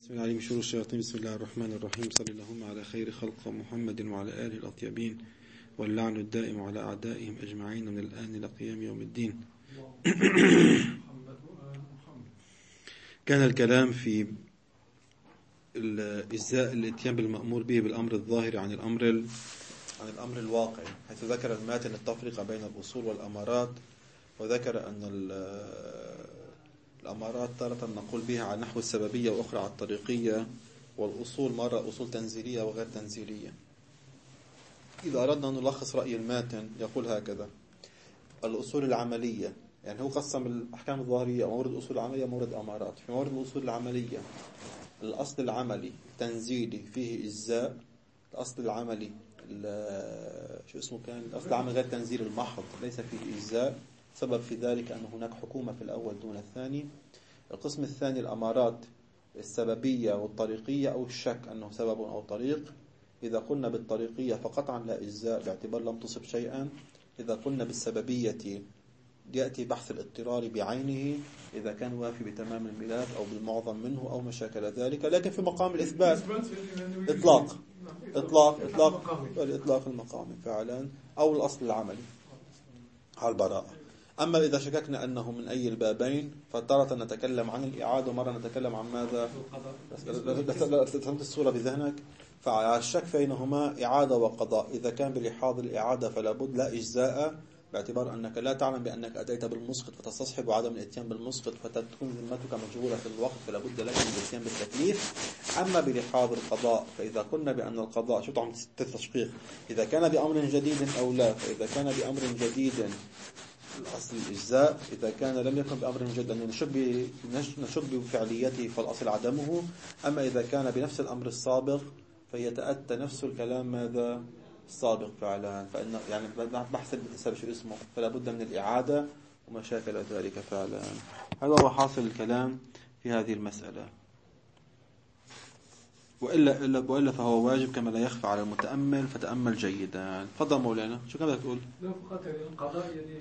بسم الله عليكم شرور الشياطين. بسم الله الرحمن الرحيم. صلى اللهم على خير خلق محمد وعلى آله الأطيبين، واللعن الدائم على أعدائهم أجمعين من الآن إلى قيام يوم الدين. كان الكلام في إجزاء الإتيان بالمأمور به بالأمر الظاهر عن الأمر الواقع، حيث ذكر الماتن التفرقة بين الأصول والأمارات، وذكر أن الأمارات تارة نقول بها على نحو السببية وأخرى على الطريقية، والأصول مرة أصول تنزيلية وغير تنزيلية. إذا أردنا أن نلخص رأي الماتن يقول هكذا: الأصول العملية، يعني هو قسم الأحكام الظاهرية مورد أصول عملية مورد أمارات. في مورد الأصول العملية الأصل العملي تنزيلي فيه إجزاء، الأصل العملي الأصل العملي غير تنزيل المحض ليس فيه إجزاء، سبب في ذلك أن هناك حكومة في الأول دون الثاني. القسم الثاني الأمارات السببية والطريقية أو الشك أنه سبب أو طريق. إذا قلنا بالطريقية فقطعا لا إجزاء باعتبار لم تصب شيئا. إذا قلنا بالسببية يأتي بحث الاضطرار بعينه إذا كان وافي بتمام الملاك أو بالمعظم منه أو ما شاكل ذلك. لكن في مقام الإثبات إطلاق المقام فعلا أو الأصل العملي على البراءة. أما إذا شككنا أنه من أي البابين فتارة نتكلم عن الإعادة ومرة نتكلم عن ماذا؟ فهمت الصورة بذهنك؟ فعلى الشك بينهما إعادة وقضاء. إذا كان بلحاظ الإعادة فلا بد لا إجزاء، باعتبار أنك لا تعلم بأنك أتيت بالمسقط فتصحب عدم الاتيان بالمسقط فتكون ذمتك مجهولة في الوقت، فلا بد لك من الاتيان بالتكليف. أما بلحاظ القضاء فإذا قلنا بأن القضاء شو طعم التشقيق إذا كان بأمر جديد أو لا، فإذا كان بأمر جديد الأصل الإجزاء، إذا كان لم يكن بأمر جديد أن نشك بفعليته فالأصل عدمه. أما إذا كان بنفس الأمر السابق فيتأتى نفس الكلام ماذا؟ السابق فعلا، فإن يعني بحث السبب شو اسمه، فلا بد من الإعادة وما شاكل ذلك فعلا. هذا هو حاصل الكلام في هذه المسألة. وإلا فهو واجب كما لا يخفى على المتأمل، فتأمل جيدا. تفضل مولانا، شو كان بدك تقول؟ لا فقط يعني القضاء يعني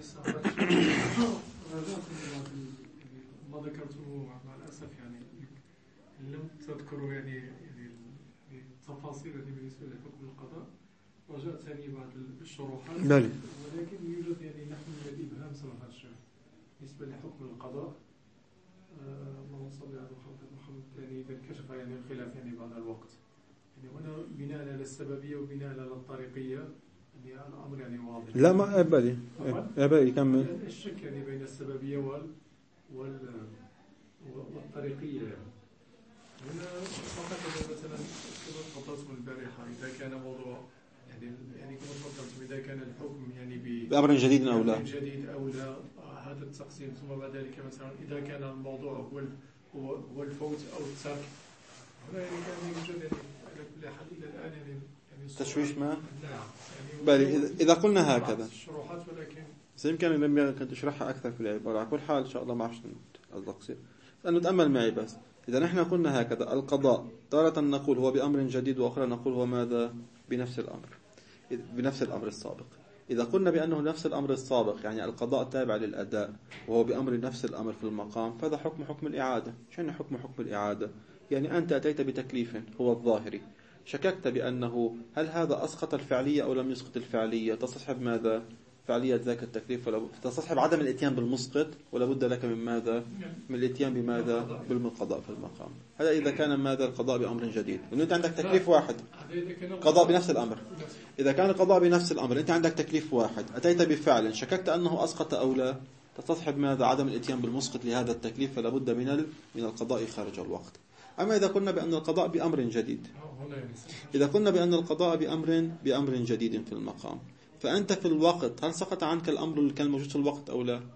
ما ذكرته مع الأسف يعني لم تذكروا يعني التفاصيل التي بالنسبة لحكم القضاء، رجعت ثاني بعض الشروحات، ولكن يوجد يعني نحن من الإبهام سماحة الشيخ بالنسبة لحكم القضاء. اللهم صل على محمد. يعني إذا انكشف يعني الخلاف يعني بعد الوقت، يعني هنا بناء على السببية وبناء على الطريقية يعني الأمر يعني واضح. لا ما أبالي كمل. الشك يعني بين السببية والطريقية يعني. هنا فقط مثلا كما تفضلتم البارحة، إذا كان موضوع يعني كما تفضلتم إذا كان الحكم يعني بأمر جديد أو لا هذا التقسيم، ثم بعد ذلك مثلا إذا كان الموضوع هو الفوت أو الترك، هنا يعني كان يوجد يعني على كل حال إلى الآن يعني تشويش ما؟ نعم. بالي إذا قلنا هكذا الشروحات، ولكن يمكن لم كنت أشرحها أكثر في العبارة. على كل حال إن شاء الله ما عرفش التقصير، لأنه تأمل معي بس. إذا نحن قلنا هكذا القضاء تارة نقول هو بأمر جديد، وأخرى نقول هو ماذا؟ بنفس الأمر السابق. إذا قلنا بأنه نفس الأمر السابق يعني القضاء تابع للأداء وهو بأمر نفس الأمر في المقام، فهذا حكم الإعادة. شنو حكم الإعادة؟ يعني أنت أتيت بتكليف هو الظاهري، شككت بأنه هل هذا أسقط الفعلية أو لم يسقط الفعلية، تصحب ماذا؟ فعلية ذاك التكليف، تصحب عدم الاتيان بالمسقط، ولا بد لك من ماذا؟ من الاتيان بماذا؟ بالقضاء في المقام. هذا إذا كان ماذا؟ القضاء بأمر جديد، لأنه أنت عندك تكليف واحد، قضاء بنفس الأمر. إذا كان القضاء بنفس الأمر أنت عندك تكليف واحد، أتيت بفعل شككت أنه أسقط أو لا، تصحب ماذا؟ عدم الاتيان بالمسقط لهذا التكليف، فلا بد من القضاء خارج الوقت. أما إذا قلنا بأن القضاء بأمر جديد، إذا قلنا بأن القضاء بأمر جديد في المقام، فأنت في الوقت هل سقط عنك الأمر اللي كان موجود في الوقت أو لا؟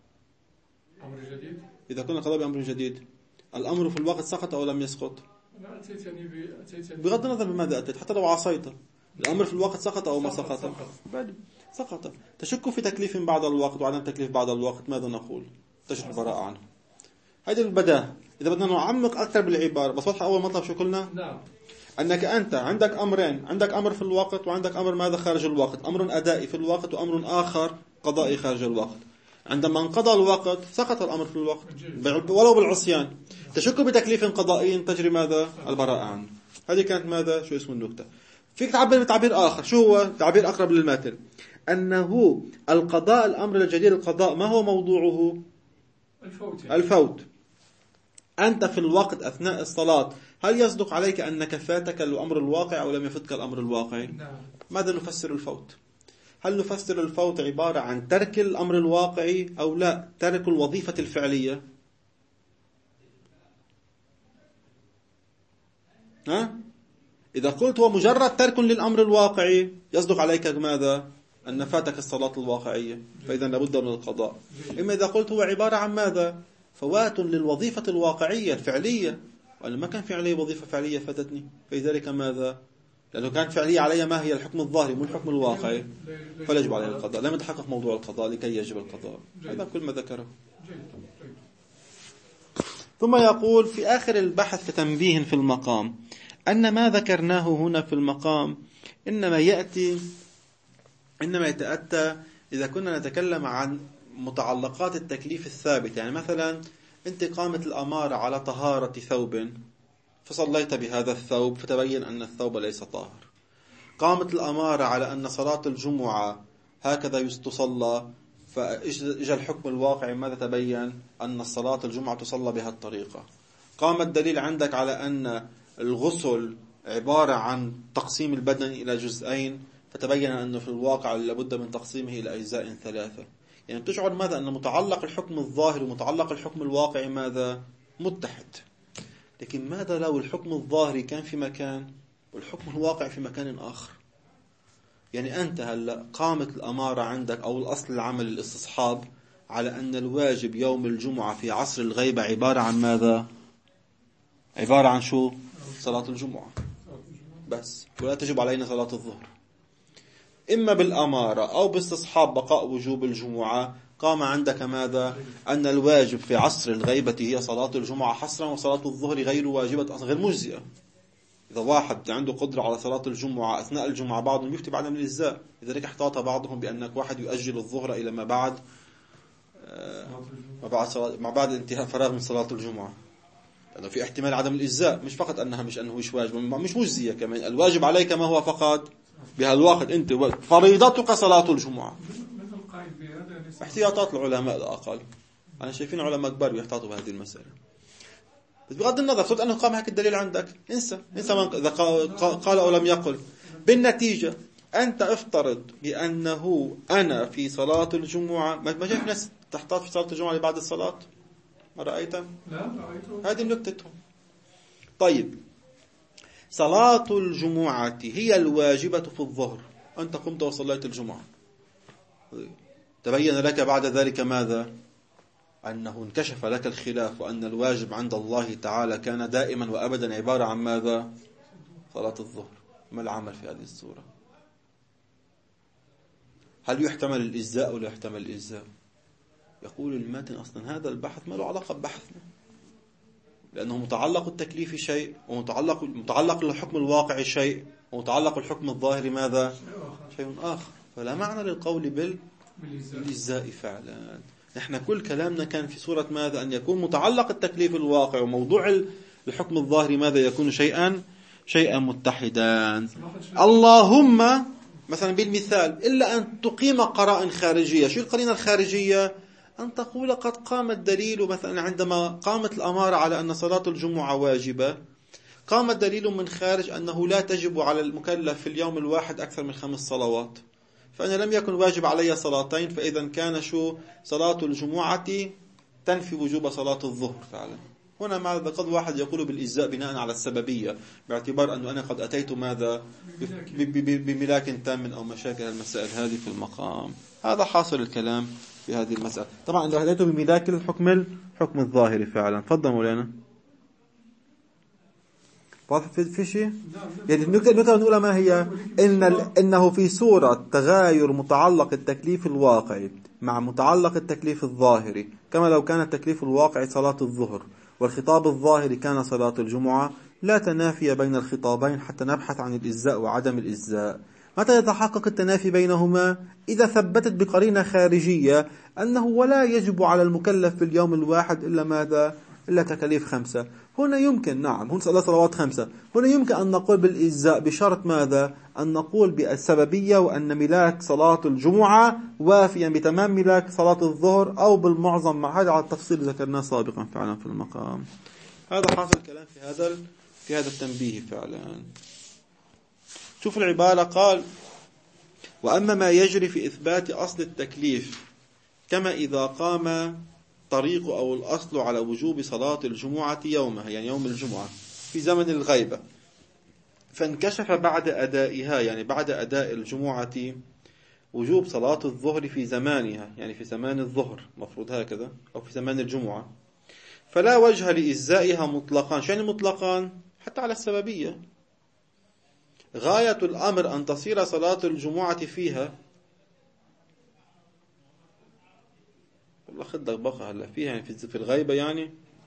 أمر جديد. إذا قلنا القضاء بأمر جديد، الأمر في الوقت سقط أو لم يسقط؟ أنا أتيت يعني بغض النظر بماذا أتيت، حتى لو عصيت الأمر في الوقت سقط أو ما سقط؟ سقط. تشك في تكليف بعد الوقت وعدم تكليف بعد الوقت، ماذا نقول؟ تجد البراءة عنه. هذه البداهة. إذا بدنا نعمق أكثر بالعبارة، بس واضح أول مطلب شو قلنا؟ نعم. أنك أنت عندك أمرين، عندك أمر في الوقت وعندك أمر ماذا خارج الوقت، أمر أدائي في الوقت وأمر آخر قضائي خارج الوقت. عندما انقضى الوقت سقط الأمر في الوقت ولو بالعصيان. تشك بتكليف قضائي تجري ماذا؟ البراءة عنه. هذه كانت ماذا؟ شو اسمه النكتة. فيك تعبر بتعبير آخر. شو هو؟ تعبير أقرب للمثل. أنه القضاء، الأمر الجديد القضاء، ما هو موضوعه؟ الفوت. أنت في الوقت أثناء الصلاة هل يصدق عليك أنك فاتك الأمر الواقع أو لم يفتك الأمر الواقع؟ ماذا نفسر الفوت؟ هل نفسر الفوت عبارة عن ترك الأمر الواقعي أو لا ترك الوظيفة الفعلية؟ إذا قلت هو مجرد ترك للأمر الواقعي يصدق عليك ماذا؟ أن فاتك الصلاة الواقعية، فإذا لابد من القضاء. إما إذا قلت هو عبارة عن ماذا؟ فوات للوظيفة الواقعية الفعلية، وأنا ما كان في علي وظيفة فعلية فاتتني، فلذلك ماذا؟ لأنه كانت فعلية علي ما هي الحكم الظاهري مو الحكم الواقعي، فلا يجب عليه القضاء. لم يتحقق موضوع القضاء لكي يجب القضاء. هذا كل ما ذكره. ثم يقول في آخر البحث كتنبيه في المقام أن ما ذكرناه هنا في المقام إنما يتأتى إذا كنا نتكلم عن متعلقات التكليف الثابت. يعني مثلا أنت قامت الأمارة على طهارة ثوب فصليت بهذا الثوب فتبين أن الثوب ليس طاهر. قامت الأمارة على أن صلاة الجمعة هكذا تصلى، فإجا الحكم الواقعي ماذا تبين؟ أن الصلاة الجمعة تصلى بها الطريقة. قام الدليل عندك على أن الغسل عبارة عن تقسيم البدن إلى جزئين، فتبين أنه في الواقع لابد من تقسيمه إلى أجزاء ثلاثة. يعني تشعر ماذا؟ أن متعلق الحكم الظاهر ومتعلق الحكم الواقعي ماذا؟ متحد. لكن ماذا لو الحكم الظاهري كان في مكان والحكم الواقع في مكان آخر؟ يعني أنت هلأ قامت الأمارة عندك أو الأصل العمل الاستصحاب على أن الواجب يوم الجمعة في عصر الغيبة عبارة عن ماذا؟ عبارة عن شو؟ صلاة الجمعة بس، ولا تجب علينا صلاة الظهر. إما بالأمارة أو باستصحاب بقاء وجوب الجمعة قام عندك ماذا؟ أن الواجب في عصر الغيبة هي صلاة الجمعة حصرا، وصلاة الظهر غير واجبة غير مجزئة. إذا واحد عنده قدرة على صلاة الجمعة أثناء الجمعة بعضهم يفتي بعدم الإجزاء، لذلك احتاط بعضهم بأنك واحد يؤجل الظهر إلى ما بعد ما بعد انتهاء فراغ من صلاة الجمعة، لأنه في احتمال عدم الإجزاء، مش فقط أنها مش أنه مش واجب، مش مجزية كمان. الواجب عليك ما هو فقط بهالوقت أنت فريضتك صلاة الجمعة. احتياطات العلماء الأقل، أنا شايفين علماء كبار يحتاطوا بهذه المسألة. بس بغض النظر صرت أنه قام هيك الدليل عندك، انسى من إذا قال أو لم يقل. بالنتيجة أنت افترض بأنه أنا في صلاة الجمعة، ما شايف ناس تحتاط في صلاة الجمعة بعد الصلاة؟ ما رأيت؟ لا رأيته. هذه نكتتهم. طيب صلاة الجمعة هي الواجبة في الظهر، أنت قمت وصليت الجمعة، تبين لك بعد ذلك ماذا؟ أنه انكشف لك الخلاف، وأن الواجب عند الله تعالى كان دائما وأبدا عبارة عن ماذا؟ صلاة الظهر. ما العمل في هذه الصورة؟ هل يحتمل الإجزاء ولا يحتمل الإجزاء؟ يقول الماتن أصلا هذا البحث ما له علاقة ببحثنا، لأنه متعلق التكليف شيء، ومتعلق الحكم الواقعي شيء، ومتعلق الحكم الظاهري ماذا؟ شيء آخر. فلا معنى للقول بالإجزاء فعلا. نحن كل كلامنا كان في صورة ماذا؟ أن يكون متعلق التكليف الواقع وموضوع الحكم الظاهري ماذا؟ يكون شيئا متحدا. اللهم مثلا بالمثال إلا أن تقيم قرائن خارجية. شو القرينة الخارجية؟ أن تقول قد قام الدليل، مثلا عندما قامت الأمارة على أن صلاة الجمعة واجبة، قام الدليل من خارج أنه لا تجب على المكلف في اليوم الواحد أكثر من 5 صلوات، فأنا لم يكن واجب علي صلاتين، فإذا كان صلاة الجمعة تنفي وجوب صلاة الظهر فعلا. هنا ماذا؟ قد واحد يقول بالإجزاء بناء على السببية، باعتبار أنه أنا قد أتيت ماذا؟ بملاك تام أو مشاكل المسائل هذه في المقام. هذا حاصل الكلام في هذه المسألة. طبعا لو أتيت بملاك الحكم الظاهري فعلا. تفضل مولانا. في شيء؟ يعني النقطة الأولى ما هي؟ إنه في صورة تغاير متعلق التكليف الواقعي مع متعلق التكليف الظاهري، كما لو كان التكليف الواقعي صلاة الظهر والخطاب الظاهري كان صلاة الجمعة، لا تنافي بين الخطابين حتى نبحث عن الإجزاء وعدم الإجزاء. متى يتحقق التنافي بينهما؟ إذا ثبتت بقرينة خارجية أنه ولا يجب على المكلف في اليوم الواحد إلا ماذا؟ إلا تكاليف 5. هنا يمكن نعم هنا صلوات 5. هنا يمكن أن نقول بالإجزاء بشرط ماذا؟ أن نقول بالسببية وأن ملاك صلاة الجمعة وافيا بتمام ملاك صلاة الظهر أو بالمعظم مع هذا على التفصيل ذكرناه سابقا فعلا في المقام. هذا حاصل الكلام في هذا التنبيه فعلا. شوف العبارة قال: وأما ما يجري في إثبات أصل التكليف كما إذا قام طريق أو الأصل على وجوب صلاة الجمعة يومها، يعني يوم الجمعة في زمن الغيبة، فانكشف بعد أدائها، يعني بعد أداء الجمعة، وجوب صلاة الظهر في زمانها، يعني في زمان الظهر مفروض هكذا، أو في زمان الجمعة، فلا وجه لإجزائها مطلقا. شأن مطلقا حتى على السببية. غاية الأمر أن تصير صلاة الجمعة فيها، والله خدك بقى هلا فيها يعني في الغيبة، يعني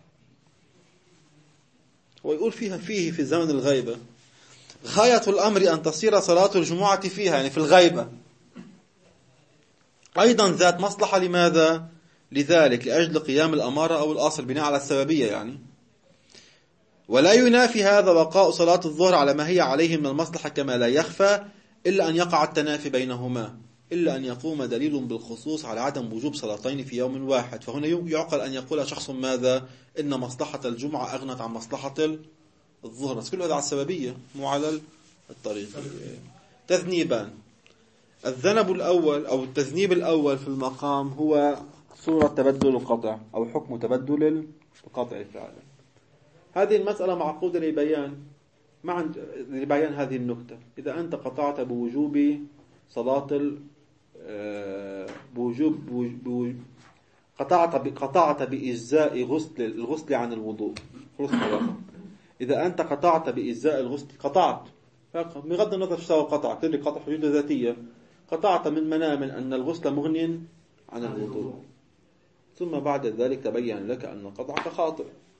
هو يقول فيه في زمن الغيبة. غاية الأمر أن تصير صلاة الجمعة فيها، يعني في الغيبة، أيضا ذات مصلحة. لماذا؟ لذلك لأجل قيام الأمارة أو الأصل بناء على السببية يعني. ولا ينافي هذا بقاء صلاة الظهر على ما هي عليه من المصلحة كما لا يخفى، إلا أن يقع التنافي بينهما، إلا أن يقوم دليل بالخصوص على عدم وجوب صلاتين في يوم واحد. فهنا يعقل أن يقول شخص ماذا؟ إن مصلحة الجمعة أغنت عن مصلحة الظهر، بس كل هذا على السببية مو على الطريق. تذنيبان: الذنب الأول أو التذنيب الأول في المقام هو صورة تبدل القطع أو حكم تبدل القطع فعلا. هذه المسألة معقودة لبيان هذه النكتة. إذا أنت قطعت بوجوب صلاة قطعت بإجزاء الغسل عن الوضوء. إذا أنت قطعت بإجزاء الغسل، قطعت بغض النظر شو قطع، كل قطع حدود ذاتية، قطعت من منام أن الغسل مغني عن الوضوء، ثم بعد ذلك تبين لك أن قطعك خاطئ.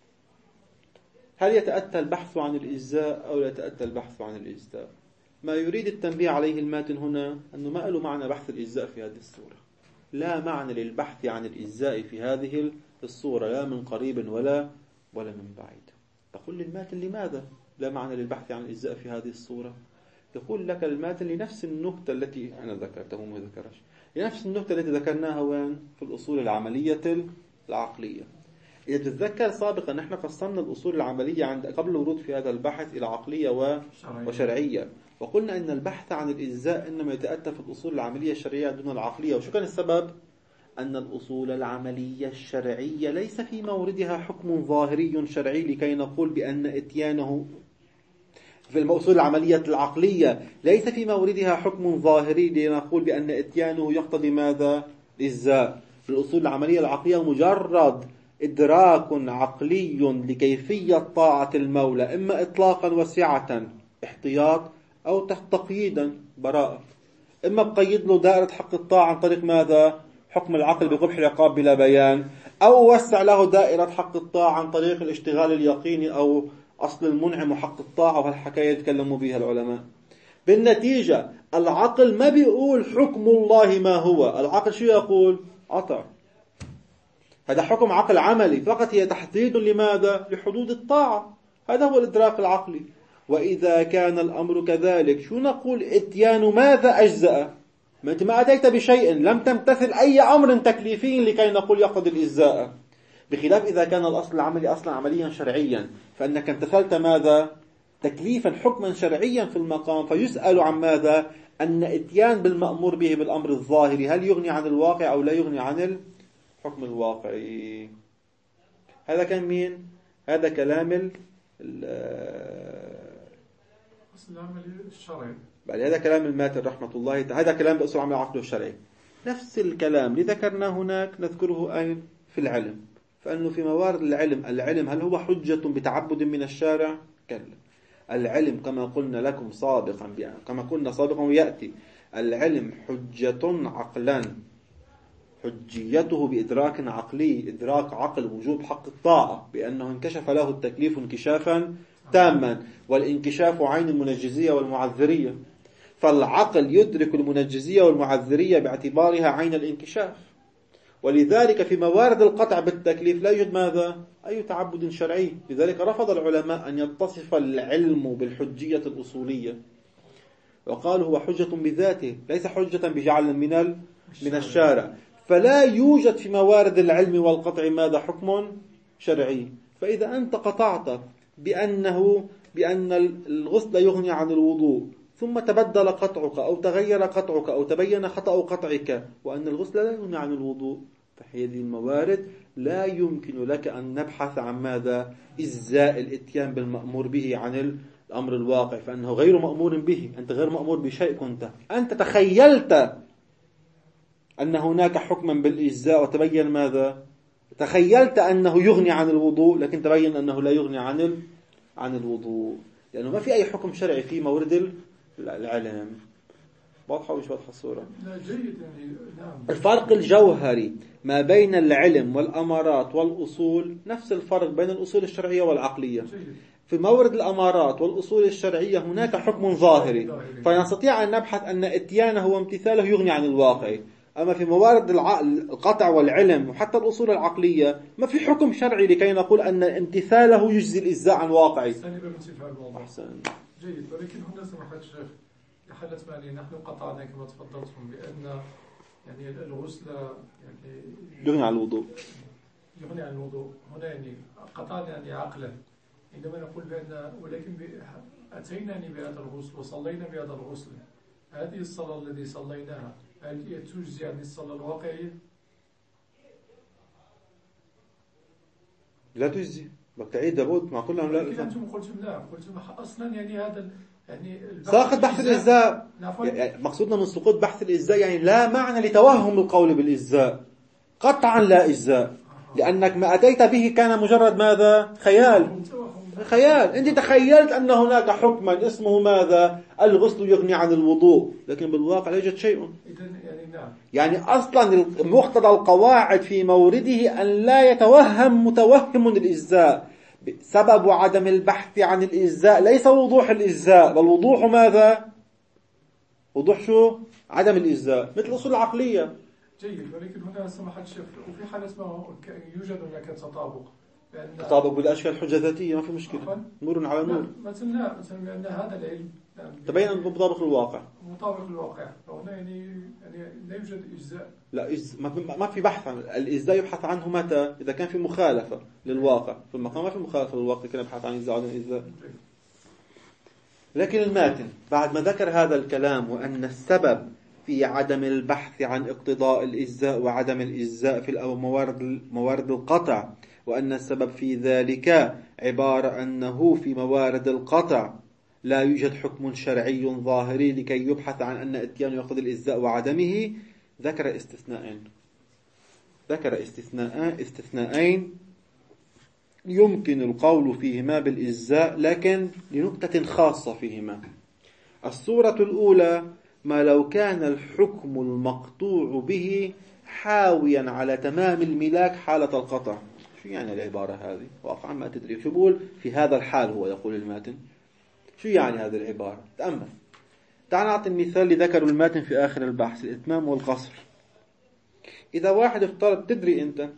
هل يتأتى البحث عن الإجزاء أو لا يتأتى البحث عن الإجزاء؟ ما يريد التنبيه عليه الماتن هنا أنه ما له معنى بحث الإجزاء في هذه الصورة. لا معنى للبحث عن الإجزاء في هذه الصورة، لا من قريب ولا من بعيد. تقول للماتن لماذا لا معنى للبحث عن الإجزاء في هذه الصورة؟ يقول لك الماتن لنفس النكتة التي أنا ذكرتها وما ذكرش، لنفس النكتة التي ذكرناها وين؟ في الأصول العملية العقلية. إذا تتذكر سابقا نحن قسمنا الأصول العملية قبل الورود في هذا البحث إلى عقلية وشرعية، وقلنا أن البحث عن الإجزاء إنما يتأتى في الأصول العملية الشرعية دون العقلية. وشو كان السبب؟ أن الأصول العملية الشرعية ليس في موردها حكم ظاهري شرعي لكي نقول بأن إتيانه، في الأصول العملية العقلية ليس في موردها حكم ظاهري لنقول بأن إتيانه يقتضي ماذا؟ الإجزاء. في الأصول العملية العقلية مجرد إدراك عقلي لكيفية طاعة المولى، إما إطلاقا وسعة احتياط، أو تقييدا براءة. إما بقيد له دائرة حق الطاعة عن طريق ماذا؟ حكم العقل بقبح العقاب بلا بيان، أو وسع له دائرة حق الطاعة عن طريق الاشتغال اليقيني أو أصل المنعم وحق الطاعة، وهالحكاية يتكلموا بها العلماء. بالنتيجة العقل ما بيقول حكم الله ما هو، العقل شو يقول؟ أطع. هذا حكم عقل عملي فقط، هي تحديد لماذا؟ لحدود الطاعة. هذا هو الإدراك العقلي. وإذا كان الأمر كذلك شو نقول؟ إتيان ماذا أجزأ؟ ما أنت ما أتيت بشيء، لم تمتثل أي أمر تكليفي لكي نقول يقضي الإجزاء. بخلاف إذا كان الأصل العملي أصلا عمليا شرعيا، فأنك امتثلت ماذا؟ تكليفا حكما شرعيا في المقام، فيسأل عن ماذا؟ أن إتيان بالمأمور به بالأمر الظاهري هل يغني عن الواقع أو لا يغني عن الحكم الواقعي. هذا كان مين؟ هذا كلام الأصل العملي الشرعي. بعد هذا كلام الماتن رحمة الله، هذا كلام بأصول العمل العقل الشرعي. نفس الكلام اللي ذكرناه هناك نذكره أين؟ في العلم. فأنه في موارد العلم هل هو حجة بتعبد من الشارع؟ كلا. العلم كما قلنا لكم سابقا، كما قلنا سابقا ويأتي، العلم حجة عقلا، حجيته بإدراك عقلي، إدراك عقل وجوب حق الطاعة، بأنه انكشف له التكليف انكشافا تاما، والانكشاف عين المنجزية والمعذرية، فالعقل يدرك المنجزية والمعذرية باعتبارها عين الانكشاف. ولذلك في موارد القطع بالتكليف لا يوجد ماذا؟ أي تعبد شرعي. لذلك رفض العلماء أن يتصف العلم بالحجية الأصولية، وقالوا هو حجة بذاته ليس حجة بجعل من الشارع. فلا يوجد في موارد العلم والقطع ماذا؟ حكم شرعي. فإذا أنت قطعت بأن الغسل يغني عن الوضوء، ثم تبدل قطعك أو تغير قطعك أو تبين خطأ قطعك وأن الغسل لا يغني عن الوضوء، فهذه الموارد لا يمكن لك أن نبحث عن ماذا؟ إزاء الإتيان بالمأمور به عن الأمر الواقع، فأنه غير مأمور به. أنت غير مأمور بشيء، أنت تخيلت أن هناك حكما بالإجزاء وتبين ماذا؟ تخيلت أنه يغني عن الوضوء، لكن تبين أنه لا يغني عن الوضوء، لأنه ما في أي حكم شرعي في مورد العلم. واضحة ومش واضحة الصورة؟ لا جيد يعني نعم. الفرق الجوهري ما بين العلم والأمارات والأصول نفس الفرق بين الأصول الشرعية والعقلية. في مورد الأمارات والأصول الشرعية هناك حكم ظاهري، فنستطيع أن نبحث أن إتيانه وامتثاله يغني عن الواقع. أما في موارد القطع والعلم وحتى الأصول العقلية ما في حكم شرعي لكي نقول أن امتثاله يجزي الإجزاء عن واقعي. أحسن. جيد. ولكن هنا سمحت الشيخ حالة مالي نحن قطعنا كما تفضلتم بأن يعني الغسل يعني يغني عن الوضوء. يغني عن الوضوء. هنا يعني قطعنا يعني عقلا، عندما نقول بأن ولكن أتينا بهذا الغسل وصلينا بهذا الغسل، هذه الصلاة التي صليناها هل هي تجزي عن الصلاة الواقعية؟ لا تجزي. بتعيد دابوت مع كلهم. لا لكن أنتم قلتم لا، قلتم أصلا يعني هذا يعني ساقط بحث الإجزاء. يعني مقصودنا من سقوط بحث الإجزاء يعني لا معنى لتوهم القول بالإجزاء، قطعا لا إجزاء، لأنك ما أتيت به كان مجرد ماذا؟ خيال. أنت تخيلت أن هناك حكما اسمه ماذا؟ الغسل يغني عن الوضوء، لكن بالواقع لا يوجد شيء. يعني أصلا مقتضى القواعد في مورده أن لا يتوهم متوهم الإجزاء. سبب عدم البحث عن الإجزاء ليس وضوح الإجزاء، بل وضوح ماذا؟ وضوح شو؟ عدم الإجزاء، مثل الأصول العقلية. جيد. ولكن هنا سمحت الشيخ وفي حالة ما يوجد هناك تطابق، تطابق بالأشكال الحجة ذاتية ما في مشكلة، نور على نور. مثلا بأن هذا العلم تبين أنه مطابق الواقع. مطابق الواقع، فهنا يعني لا يوجد إجزاء. لا ما في بحث عن الإجزاء. يبحث عنه متى؟ إذا كان في مخالفة للواقع. في المقام ما في مخالفة للواقع كان يبحث عن إجزاء وعدم إجزاء. لكن الماتن بعد ما ذكر هذا الكلام وأن السبب في عدم البحث عن اقتضاء الإجزاء وعدم الإجزاء في موارد القطع، وأن السبب في ذلك عبارة أنه في موارد القطع لا يوجد حكم شرعي ظاهري لكي يبحث عن أن إتيان يقتضي الإجزاء وعدمه، ذكر استثناءين يمكن القول فيهما بالإجزاء، لكن لنقطة خاصة فيهما. الصورة الأولى ما لو كان الحكم المقطوع به حاويا على تمام الملاك حالة القطع. شو يعني العبارة هذه؟ واقعا ما تدري شو بقول في هذا الحال. هو يقول الماتن شو يعني هذه العبارة؟ تأمل. تعال نعطي المثال اللي ذكره الماتن في آخر البحث، الإتمام والقصر. إذا واحد افترض تدري أنت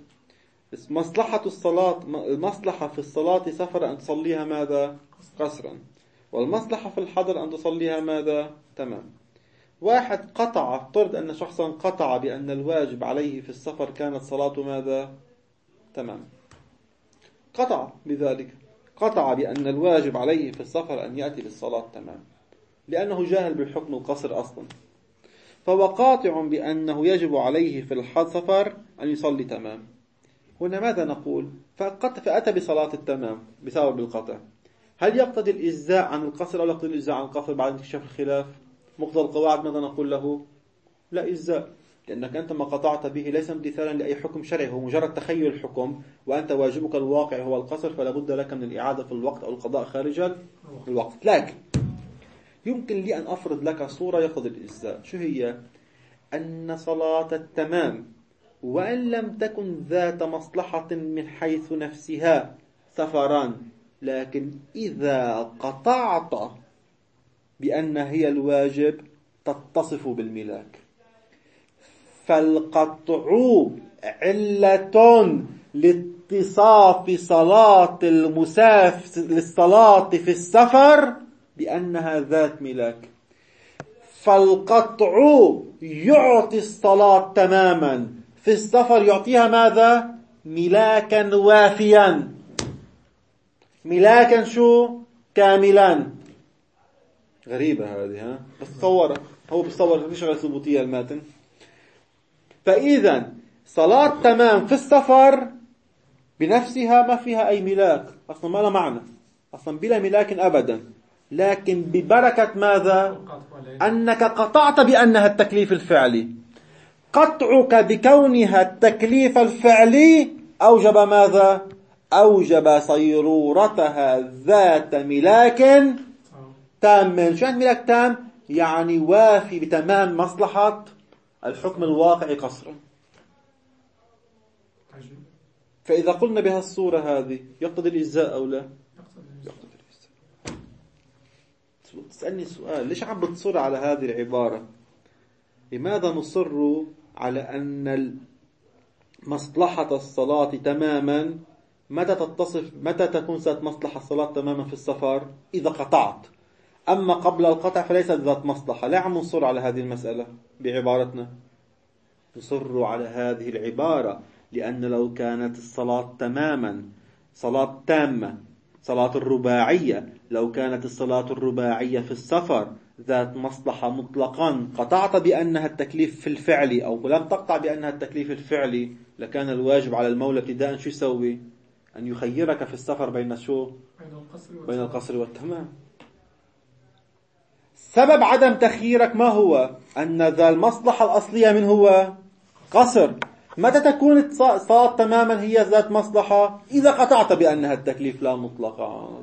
المصلحة في الصلاة سفر أن تصليها ماذا؟ قصرا. والمصلحة في الحضر أن تصليها ماذا؟ تمام. واحد قطع، افترض أن شخصا قطع بأن الواجب عليه في السفر كانت صلاة ماذا؟ تمام. قطع بذلك، قطع بأن الواجب عليه في السفر أن يأتي بالصلاة تمام، لأنه جاهل بالحكم القصر أصلا. فهو قاطع بأنه يجب عليه في السفر أن يصلي تمام. هنا ماذا نقول؟ فأتى بصلاة التمام بسبب القطع. هل يقتضي الإجزاء عن القصر أو يقتضي الإجزاء عن القصر بعد انكشاف الخلاف؟ مقتضى القواعد ماذا نقول له؟ لا إجزاء، لأنك أنت ما قطعت به ليس امتثالا لأي حكم شرعي، هو مجرد تخيل الحكم، وأنت واجبك الواقع هو القصر، فلا بد لك من الإعادة في الوقت أو القضاء خارج الوقت. لكن يمكن لي أن أفرض لك صورة يقتضي الإجزاء. شو هي؟ أن صلاة التمام وأن لم تكن ذات مصلحة من حيث نفسها سفران، لكن إذا قطعت بأن هي الواجب تتصف بالملاك، فالقطع علة لاتصاف صلاة المسافر للصلاة في السفر بأنها ذات ملاك. فالقطع يعطي الصلاة تماما، في السفر يعطيها ماذا؟ ملاكا وافيا، ملاكا شو؟ كاملا. غريبة هذه، ها؟ بس تصورها، هو بتصور مش على ثبوتية الماتن. فإذا صلاة تمام في السفر بنفسها ما فيها أي ملاك، أصلا ما لها معنى، أصلا بلا ملاك أبدا، لكن ببركة ماذا؟ أنك قطعت بأنها التكليف الفعلي. قطعك بكونها التكليف الفعلي أوجب ماذا؟ أوجب صيرورتها ذات ملاك تام. شو يعني ملاك تام؟ يعني وافي بتمام مصلحة الحكم الواقعي قصرا. فإذا قلنا بهالصورة هذه يقتضي الإجزاء أو لا؟ يقتضي الإجزاء. تسألني سؤال، ليش عم بتصر على هذه العبارة؟ لماذا نصر على أن مصلحة الصلاة تماما متى تكون ذات مصلحة الصلاة تماما في السفر؟ إذا قطعت. أما قبل القطع فليست ذات مصلحة. لا عم نصر على هذه المسألة بعبارتنا، نصر على هذه العبارة لأن لو كانت الصلاة تماما صلاة تامة، صلاة الرباعية، لو كانت الصلاة الرباعية في السفر ذات مصلحة مطلقا قطعت بأنها التكليف في الفعل، أو لم تقطع بأنها التكليف الفعلي، لكان الواجب على المولى ابتداء شو يسوي؟ أن يخيرك في السفر بين شو؟ بين القصر والتمام. سبب عدم تخييرك ما هو؟ أن ذا المصلحة الأصلية من هو؟ قصر. متى تكون الصلاة تماما هي ذات مصلحة؟ إذا قطعت بأنها التكليف لا مطلقا.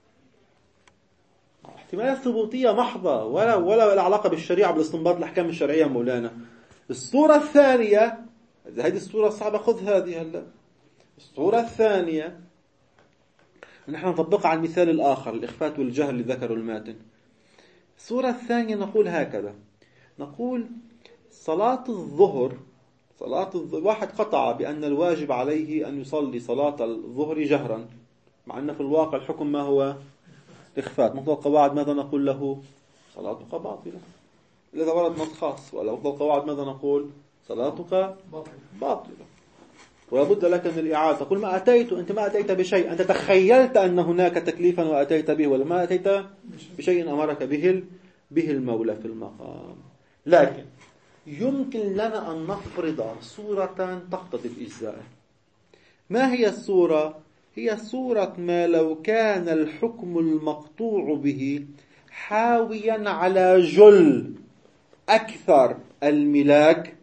احتمالات ثبوتية محضة، ولا علاقة بالشريعة بالاستنباط الأحكام الشرعية مولانا. الصورة الثانية، هذه الصورة الصعبة، خذ هذه هلا. الصورة الثانية نحن نطبقها على المثال الآخر، الإخفات والجهل اللي ذكره الماتن. الصورة الثانية نقول هكذا، نقول صلاة الظهر واحد قطع بأن الواجب عليه أن يصلي صلاة الظهر جهرا، مع أن في الواقع الحكم ما هو؟ إخفات. مقتضى القواعد ماذا نقول له؟ صلاتك باطلة. إذا ورد نص خاص، ولا مقتضى القواعد ماذا نقول؟ صلاتك باطلة. ولابد لك من الإعادة. تقول ما أتيت، أنت ما أتيت بشيء، أنت تخيلت أن هناك تكليفا وأتيت به، ولا ما أتيت بشيء أمرك به المولى في المقام. لكن يمكن لنا أن نفرض صورة تقتضي الإجزاء. ما هي الصورة؟ هي صورة ما لو كان الحكم المقطوع به حاويا على جل أكثر الملاك،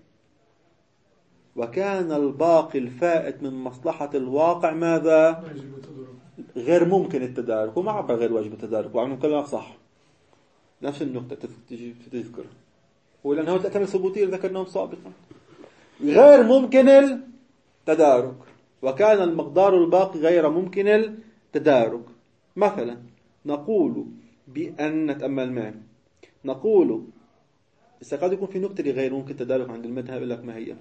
وكان الباقي الفائت من مصلحة الواقع ماذا؟ غير ممكن التدارك. وما عبر غير واجب التدارك، وعمل كلامك صح، نفس النقطة تجي تذكر، ولأن هو الأحكام الثبوتية اللي ذكرناهم سابقا غير ممكن التدارك، وكان المقدار الباقي غير ممكن التدارك. مثلا نقول بأن نتأمل معي، نقول قد يكون في نقطة غير ممكن التدارك عند المذهب، يقول لك ما هي؟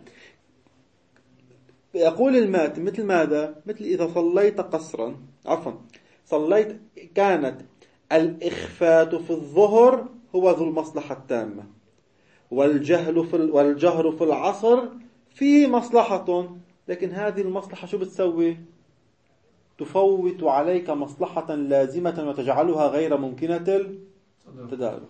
يقول الماتن مثل ماذا؟ مثل إذا صليت قصرا، صليت، كانت الإخفات في الظهر هو ذو المصلحة التامة، والجهر في العصر فيه مصلحة، لكن هذه المصلحة شو بتسوي؟ تفوت عليك مصلحة لازمة وتجعلها غير ممكنة التدارك.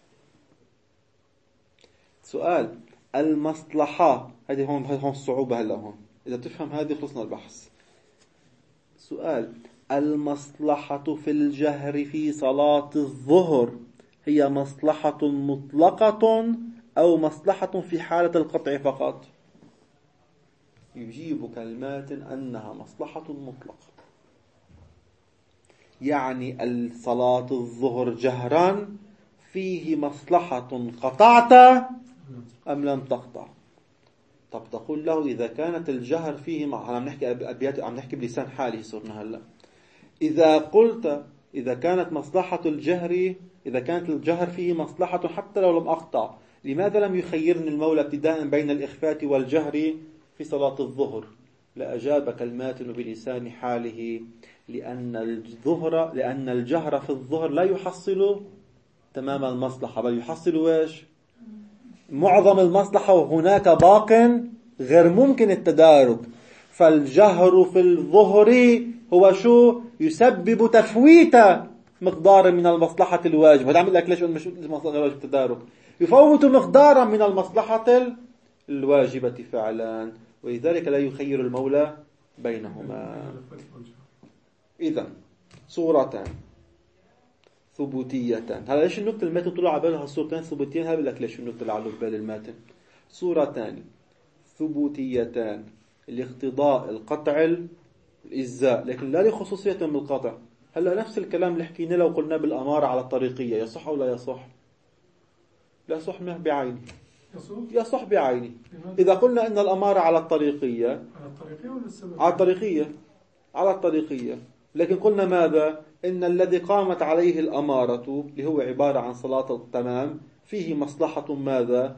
سؤال، المصلحة هذه هون الصعوبة. هلا هون إذا تفهم هذه خلصنا البحث. سؤال، المصلحة في الجهر في صلاة الظهر هي مصلحة مطلقة أو مصلحة في حالة القطع فقط؟ يجيب كلمات أنها مصلحة مطلقة، يعني الصلاة الظهر جهرا فيه مصلحة قطعت أم لم تقطع؟ طب تقول له إذا كانت الجهر فيه، عم نحكي أبيات، عم نحكي بلسان حالي صرنا هلا. إذا قلت إذا كانت مصلحة الجهر، إذا كانت الجهر فيه مصلحة حتى لو لم أقطع، لماذا لم يخيرني المولى ابتداء بين الإخفات والجهر في صلاة الظهر لأجابك الماتن بلسان حاله لأن الجهر في الظهر لا يحصل تمام المصلحة، بل يحصل إيش؟ معظم المصلحة، وهناك باق غير ممكن التدارك. فالجهر في الظهر هو شو؟ يسبب تفويت مقدار من المصلحة الواجب. هذا عمل لك ليش مش المصلحة الواجب التدارك؟ يفوت مقدارا من المصلحة الواجبة فعلا، ولذلك لا يخير المولى بينهما. إذن صورتان ثبوتيتان. هلا ليش النقطة الماتن طلع على بالها الصورتين ثبوتيتين؟ هقول لك ليش النقطة اللي على بال الماتن. صورتان ثبوتيتان لاقتضاء القطع الإجزاء، لكن لا لخصوصية من القطع. هلا نفس الكلام اللي حكينا لو قلنا بالأمارة على الطريقية، يصح أو لا يصح؟ لا يصح بعيني، يصح بعيني. إذا قلنا أن الأمارة على الطريقية، على الطريقية، على الطريقية، لكن قلنا ماذا؟ إن الذي قامت عليه الأمارة اللي هو عبارة عن صلاة التمام فيه مصلحة ماذا؟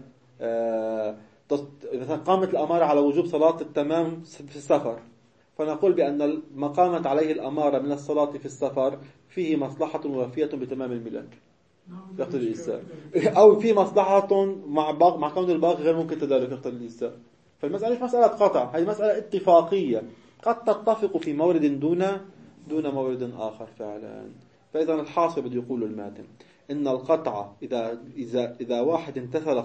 مثلا قامت الأمارة على وجوب صلاة التمام في السفر، فنقول بأن ما قامت عليه الأمارة من الصلاة في السفر فيه مصلحة وافية بتمام الملاك يقتضي الإجزاء، أو في مصلحة مع كون الباقي غير ممكن تدارك يقتضي الإجزاء. فالمسألة مش مسألة قطع، هذه مسألة اتفاقية قد تتفق في مورد دون مورد آخر فعلا. فإذا الحاصل بده يقول الماتن إن القطع إذا واحد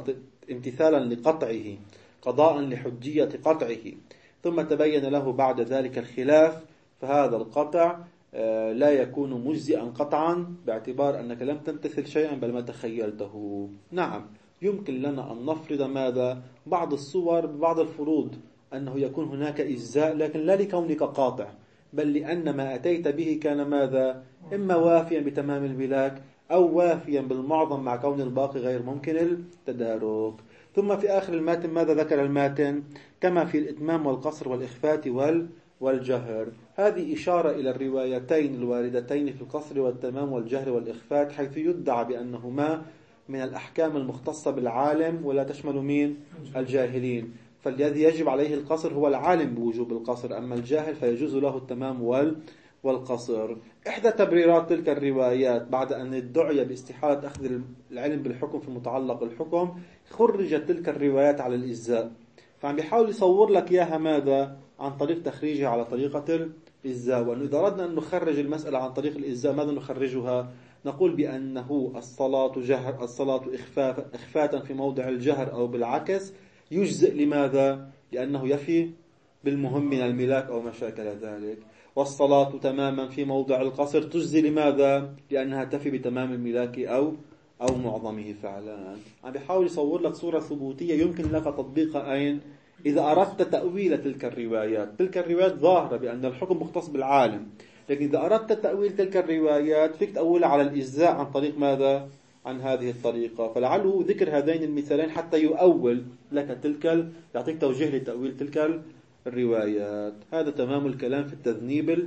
امتثالا لقطعه قضاء لحجية قطعه ثم تبين له بعد ذلك الخلاف، فهذا القطع لا يكون مجزئا قطعا باعتبار أنك لم تمتثل شيئا بل ما تخيلته. نعم يمكن لنا أن نفرض ماذا؟ بعض الصور ببعض الفروض أنه يكون هناك إجزاء، لكن لا لكونك قاطع، بل لأن ما أتيت به كان ماذا؟ إما وافيا بتمام الملاك أو وافيا بالمعظم مع كون الباقي غير ممكن التدارك. ثم في آخر الماتن ماذا ذكر الماتن؟ كما في الإتمام والقصر والإخفات والجهر. هذه إشارة إلى الروايتين الواردتين في القصر والتمام والجهر والإخفات، حيث يدعى بأنهما من الأحكام المختصة بالعالم ولا تشمل مين؟ الجاهلين. فالذي يجب عليه القصر هو العالم بوجوب القصر، أما الجاهل فيجوز له التمام والقصر. إحدى تبريرات تلك الروايات بعد أن ادعي باستحالة أخذ العلم بالحكم في متعلق الحكم، خرجت تلك الروايات على الإجزاء، فعم بيحاول يصور لك إياها ماذا؟ عن طريق تخريجها على طريقة الإجزاء. وأنه إذا أردنا أن نخرج المسألة عن طريق الإجزاء ماذا نخرجها؟ نقول بأنه الصلاة جهر، الصلاة إخفاتا في موضع الجهر أو بالعكس يجزئ. لماذا؟ لأنه يفي بالمهم من الملاك أو ما شاكل ذلك. والصلاة تماما في موضع القصر تجزي. لماذا؟ لأنها تفي بتمام الملاك أو معظمه فعلا. عم بيحاول يصور لك صورة ثبوتية يمكن لك تطبيقها أين؟ إذا أردت تأويل تلك الروايات. تلك الروايات ظاهرة بأن الحكم مختص بالعالم، لكن إذا أردت تأويل تلك الروايات فيك تأولها على الإجزاء عن طريق ماذا؟ عن هذه الطريقة. فلعله ذكر هذين المثالين حتى يؤول لك يعطيك توجيه لتأويل تلك الروايات. هذا تمام الكلام في التذنيب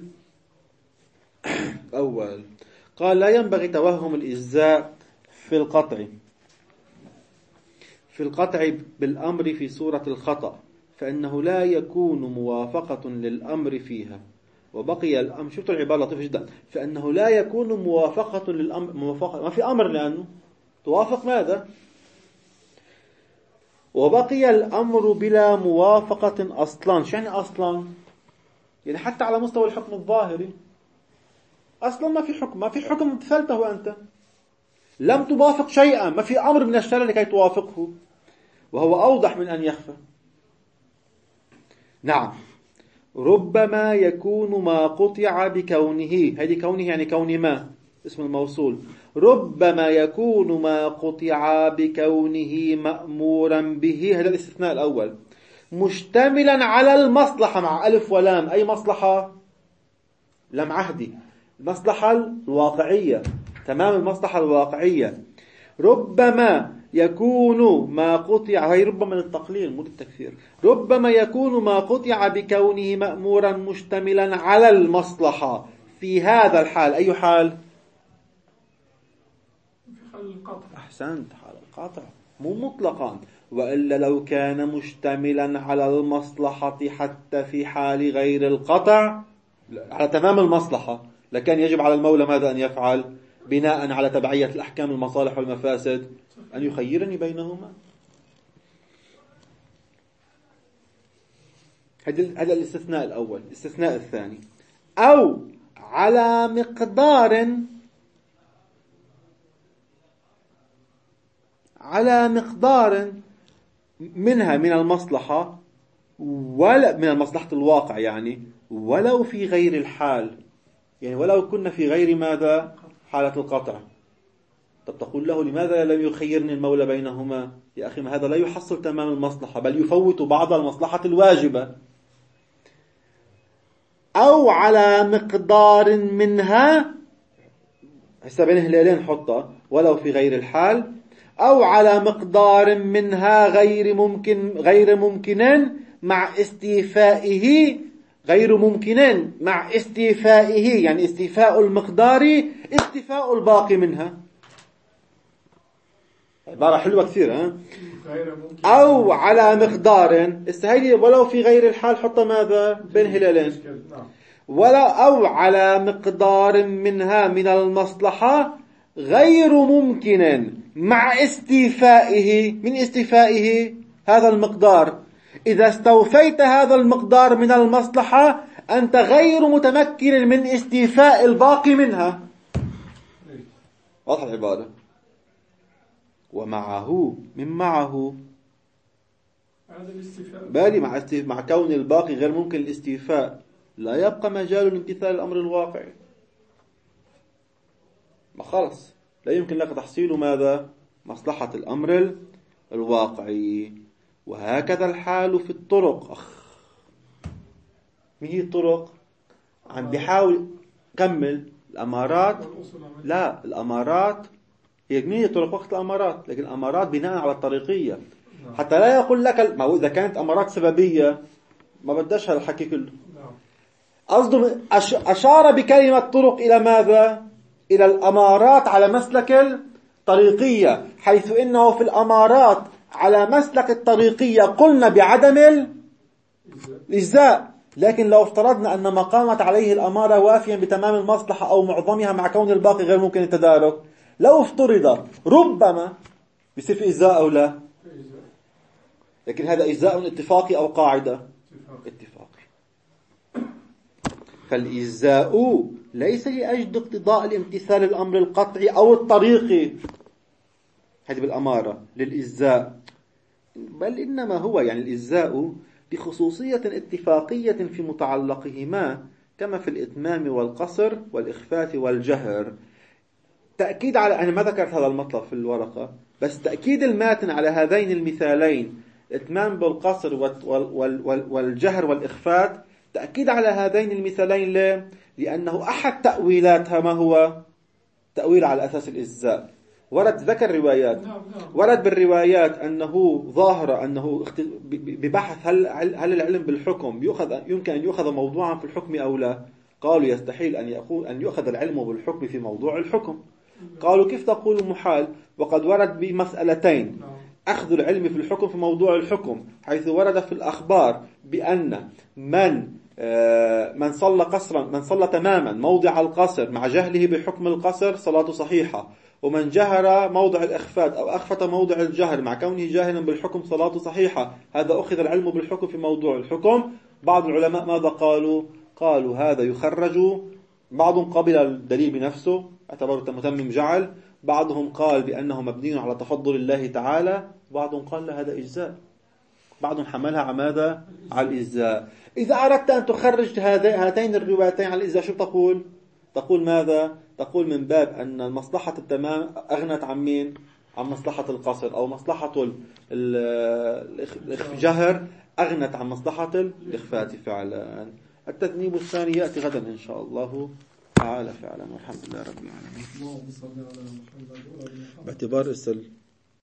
الأول. قال لا ينبغي توهم الإجزاء في القطع بالأمر في صورة الخطأ، فإنه لا يكون موافقة للأمر فيها. وبقي الأمر، شفتوا العبارة لطيفة جدا، فإنه لا يكون موافقة للأمر، ما في أمر لأنه توافق ماذا؟ وبقي الأمر بلا موافقة أصلا. شو يعني أصلا؟ يعني حتى على مستوى الحكم الظاهري أصلا ما في حكم امتثلته أنت، لم توافق شيئا، ما في أمر من الشرع لكي توافقه، وهو أوضح من أن يخفى. نعم ربما يكون ما قطع بكونه، هذه كونه يعني كون ما اسم الموصول، ربما يكون ما قطع بكونه مأمورا به، هذا الاستثناء الأول، مشتملا على المصلحة مع ألف ولام. أي مصلحة؟ لم عهدي، المصلحة الواقعية، تمام المصلحة الواقعية. ربما يكون ما قطع، هي ربما للتقليل مو للتكثير، ربما يكون ما قطع بكونه مأمورا مشتملا على المصلحة في هذا الحال. أي حال؟ في حال القطع. أحسنت، حال القطع. مو مطلقا، وإلا لو كان مشتملا على المصلحة حتى في حال غير القطع على تمام المصلحة، لكان يجب على المولى ماذا أن يفعل بناء على تبعية الأحكام المصالح والمفاسد؟ أن يخيرني بينهما. هذا الاستثناء الأول. الاستثناء الثاني: أو على مقدار منها من المصلحة، ولا من المصلحة الواقع يعني، ولو في غير الحال، يعني ولو كنا في غير ماذا؟ حالة القطع. طب تقول له لماذا لم يخيرني المولى بينهما؟ يا أخي ما هذا لا يحصل تمام المصلحة، بل يفوت بعض المصلحة الواجبة. أو على مقدار منها، هسه بين هلالين حطها، ولو في غير الحال، أو على مقدار منها غير ممكن مع استيفائه، غير ممكن مع استيفائه، يعني استيفاء المقدار استيفاء الباقي منها. عبارة حلوة كثير ها؟ أو على مقدار، استهيلي ولو في غير الحال حطها ماذا؟ بين هلالين. ولا أو على مقدار منها من المصلحة غير ممكن مع استيفائه، من استيفائه هذا المقدار. إذا استوفيت هذا المقدار من المصلحة أنت غير متمكن من استيفاء الباقي منها. واضح العبارة؟ ومعه من معه بالي مع كون الباقي غير ممكن الاستيفاء، لا يبقى مجال لامتثال الأمر الواقعي. ما خلص لا يمكن لك تحصيل ماذا؟ مصلحة الأمر الواقعي. وهكذا الحال في الطرق. ما هي الطرق؟ عم بيحاول كمل الأمارات. لا، الأمارات هي هي طرق وقت الأمارات، لكن الأمارات بناء على الطريقية، حتى لا يقول لك ما هو إذا كانت أمارات سببية ما بدش هالحكي كله. قصده أشار بكلمة طرق إلى ماذا؟ إلى الأمارات على مسلك الطريقية، حيث إنه في الأمارات على مسلك الطريقية قلنا بعدم الإجزاء. لكن لو افترضنا أن ما قامت عليه الأمارة وافيا بتمام المصلحة أو معظمها مع كون الباقي غير ممكن التدارك، لو افترض ربما بيصير في إجزاء أو لا. لكن هذا إجزاء اتفاقي أو قاعدة اتفاقي. فالإجزاء ليس لأجل اقتضاء الامتثال الأمر القطعي أو الطريقي، هذه بالأمارة للإجزاء، بل إنما هو يعني الإجزاء بخصوصية اتفاقية في متعلقهما، كما في الإتمام والقصر والإخفاء والجهر. تأكيد على، أنا ما ذكرت هذا المطلب في الورقة، بس تأكيد الماتن على هذين المثالين، الإتمام بالقصر والجهر والإخفاء، تأكيد على هذين المثالين. ليه؟ لأنه أحد تأويلاتها ما هو؟ تأويل على أساس الإجزاء. ورد ذكر روايات، ورد بالروايات أنه ظاهر أنه ببحث هل العلم بالحكم يمكن أن يؤخذ موضوعا في الحكم أو لا. قالوا يستحيل أن يؤخذ العلم بالحكم في موضوع الحكم. قالوا كيف تقول محال وقد ورد بمسألتين: أخذ العلم في الحكم في موضوع الحكم، حيث ورد في الأخبار بأن من صلى قصرا، من صلى تماما موضع القصر مع جهله بحكم القصر صلاته صحيحة، ومن جهر موضع الإخفاء أو أخفت موضع الجهر مع كونه جاهلا بالحكم صلاته صحيحة. هذا أخذ العلم بالحكم في موضوع الحكم. بعض العلماء ماذا قالوا؟ قالوا هذا يخرج. بعضهم قبل الدليل بنفسه اعتبره متمم جعل، بعضهم قال بأنه مبني على تفضل الله تعالى، بعضهم قال لا هذا إجزاء، بعضهم حملها على ماذا؟ على الإجزاء. إذا أردت أن تخرج هاتين الروايتين على الإجزاء شو تقول؟ تقول ماذا؟ تقول من باب أن مصلحة التمام أغنت عن مين؟ عن مصلحة القصر، أو مصلحة الجهر أغنت عن مصلحة الإخفاء فعلا. التذنيب الثاني يأتي غدا إن شاء الله تعالى فعلا، والحمد لله رب العالمين. باعتبار